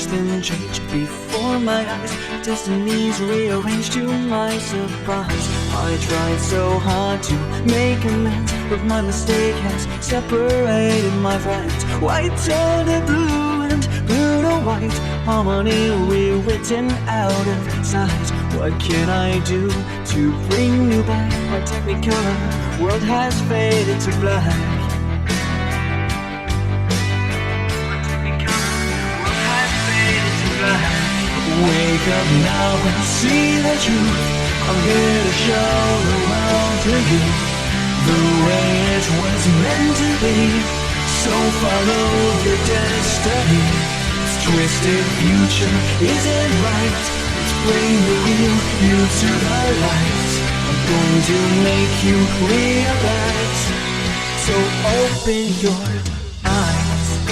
been changed before my eyes. Destinies rearranged to my surprise. I tried so hard to make amends, but my mistake has separated my friends. White turned blue and blue to white, harmony rewritten out of sight. What can I do to bring you back? My technicolor world has faded to black. Wake up now and see the truth. I'm here to show the world to you the way it was meant to be. So follow your destiny. This twisted future isn't right. Let's bring the real you to the light. I'm going to make you realize. So open your eyes.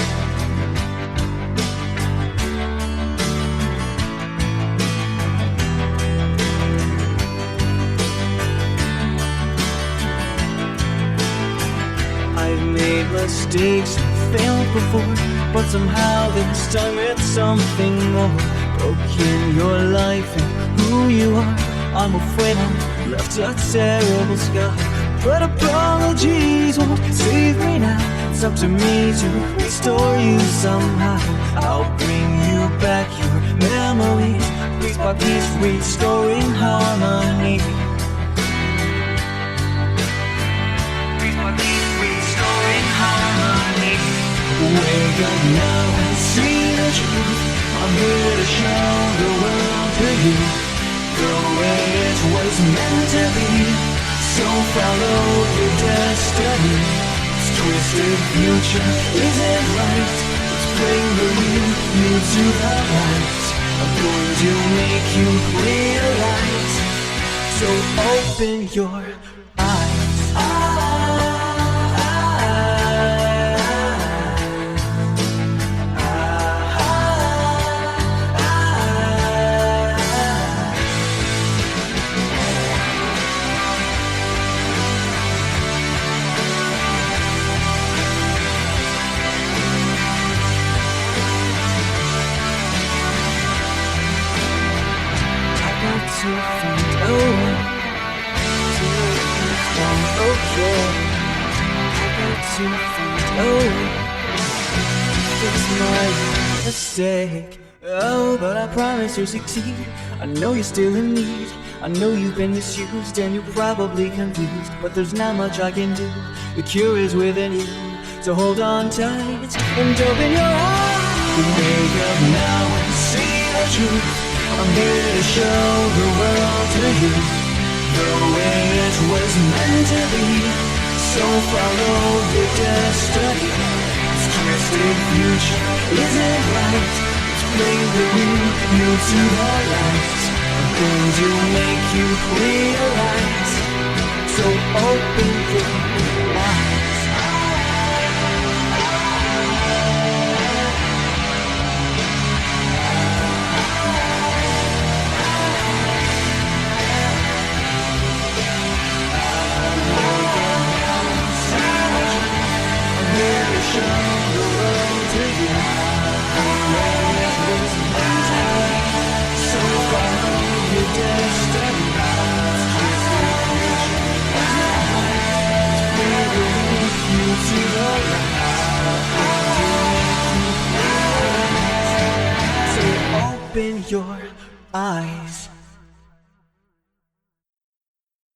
I've made mistakes and failed before, but somehow this time it's something more. Broken your life and who you are, I'm afraid I'm left a terrible scar. But apologies won't save me now. It's up to me to restore you somehow. I'll bring you back your memories, piece by piece, restoring harmony. Wake up now and see the truth. I'm here to show the world to you the way it was meant to be. So follow your destiny. This twisted future isn't right. Let's bring the real you to the light. I'm going to make you realize. So open your eyes. To find a way to become okay. I got to find a way to fix my mistake. Oh, but I promise to succeed. I know you're still in need. I know you've been misused and you're probably confused, but there's not much I can do. The cure is within you, so hold on tight and open your eyes. Wake up now and see the truth. I'm here to show the world to you the way it was meant to be. So follow your destiny. This twisted future isn't right. Let's bring the real you to the light. I'm going to make you realize. So open your eyes. Open your eyes.